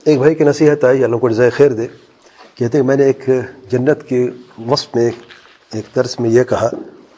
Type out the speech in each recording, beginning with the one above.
ایک بھائی کی نصیحت آئی، اللہ کو جزائے خیر دے، کہتے ہیں میں نے ایک جنت کے وصف میں ایک درس میں یہ کہا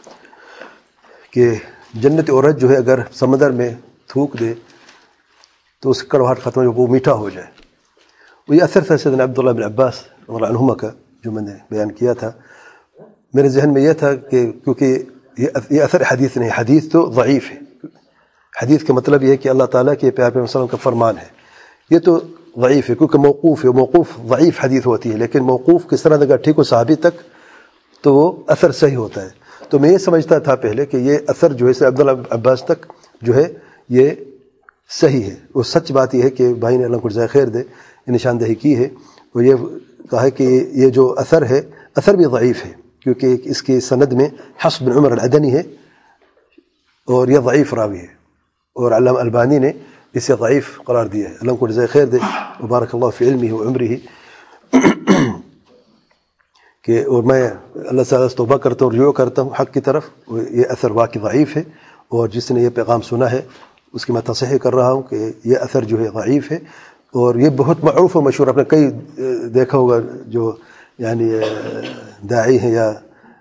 کہ جنت عورت جو ہے اگر سمندر میں تھوک دے تو اس کڑواہٹ ختم ہو، وہ میٹھا ہو جائے. وہ یہ اثر تھا سیدنا عبداللہ بن عباس رضی اللہ عنہما کا جو میں نے بیان کیا تھا. میرے ذہن میں یہ تھا کہ کیونکہ یہ اثر حدیث نہیں، حدیث تو ضعیف ہے. حدیث کا مطلب یہ ہے کہ اللہ تعالیٰ کے پیارے پیغمبر صلی اللہ علیہ وسلم کا فرمان ہے. یہ تو ضعیف ہے کیونکہ موقوف ہے، موقوف ضعیف حدیث ہوتی ہے، لیکن موقوف کس طرح اگر ٹھیک ہو صحابی تک تو وہ اثر صحیح ہوتا ہے. تو میں یہ سمجھتا تھا پہلے کہ یہ اثر جو ہے عبداللہ عباس تک جو ہے یہ صحیح ہے. وہ سچ بات یہ ہے کہ بھائی نے اللہ کو جزائے خیر دے نشاندہی کی ہے، وہ یہ کہا ہے کہ یہ جو اثر ہے اثر بھی ضعیف ہے کیونکہ اس کی سند میں حفص بن عمر العدنی ہے اور یہ ضعیف راوی ہے، اور علامہ البانی نے اسے ضعیف قرار دیا ہے. اللہ کو جزائے خیر دے وبارک اللہ فی علمہ و عمرہ. کہ اور میں اللہ تعالیٰ سے توبہ کرتا ہوں، رجوع کرتا ہوں حق کی طرف. یہ اثر واقعی ضعیف ہے، اور جس نے یہ پیغام سنا ہے اس کی میں تصحیح کر رہا ہوں کہ یہ اثر جو ہے ضعیف ہے. اور یہ بہت معروف و مشہور، آپ نے کئی دیکھا ہوگا جو یعنی داعی ہیں یا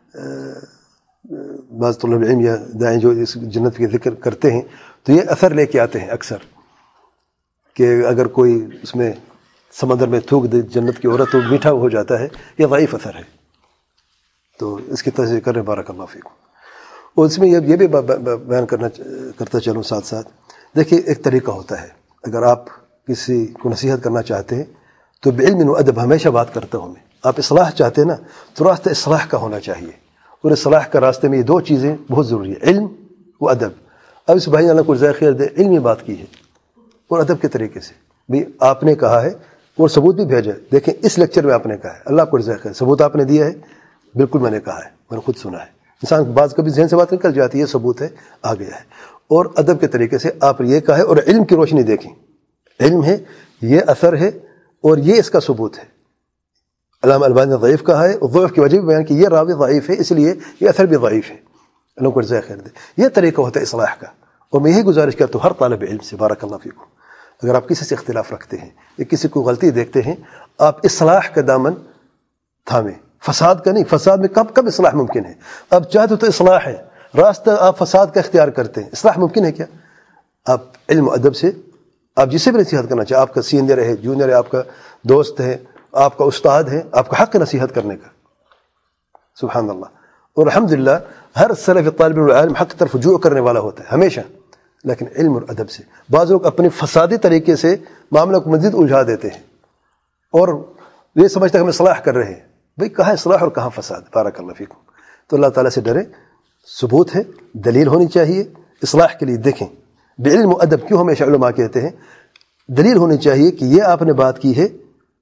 بعض طلاب علم یا داعی جو اس جنت کے ذکر کرتے ہیں تو یہ اثر لے کے آتے ہیں اکثر کہ اگر کوئی اس میں سمندر میں تھوک دے جنت کی عورت تو میٹھا ہو جاتا ہے. یہ ضعیف اثر ہے، تو اس کی تصحیح کریں بارک اللہ فیکم. اور اس میں یہ بھی بیان کرتا چلوں ساتھ ساتھ. دیکھیے ایک طریقہ ہوتا ہے، اگر آپ کسی کو نصیحت کرنا چاہتے ہیں تو بعلم و ادب، ہمیشہ بات کرتا ہوں میں، آپ اصلاح چاہتے ہیں نا تو راستہ اصلاح کا ہونا چاہیے، اور اصلاح کا راستے میں یہ دو چیزیں بہت ضروری ہے، علم و ادب. اب اس بھائی نے اللہ کو جزائے خیر دے علمی بات کی ہے اور ادب کے طریقے سے بھی آپ نے کہا ہے اور ثبوت بھی بھیجا ہے. دیکھیں اس لیکچر میں آپ نے کہا ہے، اللہ کو جزائے خیر، ثبوت آپ نے دیا ہے، بالکل میں نے کہا ہے، میں نے خود سنا ہے. انسان بعض کبھی ذہن سے بات نکل جاتی ہے، یہ ثبوت ہے، آ گیا ہے. اور ادب کے طریقے سے آپ نے یہ کہا ہے، اور علم کی روشنی دیکھیں، علم ہے، یہ اثر ہے اور یہ اس کا ثبوت ہے. علامہ البانی نے ضعیف کہا ہے اور ضعف کی وجہ بھی بیان کی، یہ راوی ضعیف ہے اس لیے یہ اثر بھی ضعیف ہے. اللہ کو جزائے خیر دے. یہ طریقہ ہوتا ہے اصلاح کا. اور میں یہی گزارش کرتا ہوں ہر طالب علم سے، بارک اللہ فیکم، اگر آپ کسی سے اختلاف رکھتے ہیں یا کسی کو غلطی دیکھتے ہیں، آپ اصلاح کا دامن تھامیں، فساد کا نہیں. فساد میں کب اصلاح ممکن ہے؟ اب چاہتے تو اصلاح ہے، راستہ آپ فساد کا اختیار کرتے ہیں، اصلاح ممکن ہے کیا؟ آپ علم و ادب سے آپ جسے بھی نصیحت کرنا چاہے، آپ کا سینئر ہے، جونیئر ہے، آپ کا دوست ہے، آپ کا استاد ہے، آپ کا حق ہے نصیحت کرنے کا. سبحان اللہ. اور الحمدللہ ہر سلف طالب علم حق کی طرف رجوع کرنے والا ہوتا ہے ہمیشہ، لیکن علم اور ادب سے. بعض لوگ اپنے فسادی طریقے سے معاملہ کو مزید الجھا دیتے ہیں اور یہ سمجھتے ہیں کہ ہم اصلاح کر رہے ہیں. بھئی کہاں اصلاح اور کہاں فساد؟ بارک اللہ فیکم. تو اللہ تعالیٰ سے ڈرے، ثبوت ہے، دلیل ہونی چاہیے اصلاح کے لیے. دیکھیں بعلم و ادب کیوں ہمیشہ علماء کہتے ہیں، دلیل ہونی چاہیے کہ یہ آپ نے بات کی ہے،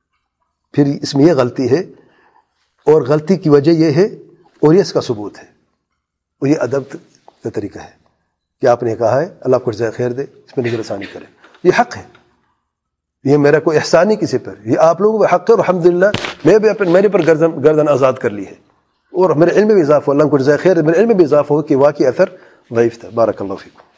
پھر اس میں یہ غلطی ہے اور غلطی کی وجہ یہ ہے اور یہ اس کا ثبوت ہے. اور یہ ادب کا طریقہ ہے کہ آپ نے کہا ہے، اللہ کو جزائے خیر دے، اس میں نظر ثانی کرے. یہ حق ہے، یہ میرا کوئی احسان نہیں کسی پر، یہ آپ لوگوں کا حق ہے. اور الحمدللہ میرے پر گردن آزاد کر لی ہے، اور میرے علم میں بھی اضافہ ہو. اللہ کو جزائے خیر، میرے علم میں بھی اضافہ ہو کہ واقعی اثر ضعیف تھا. بارک اللہ فیکم.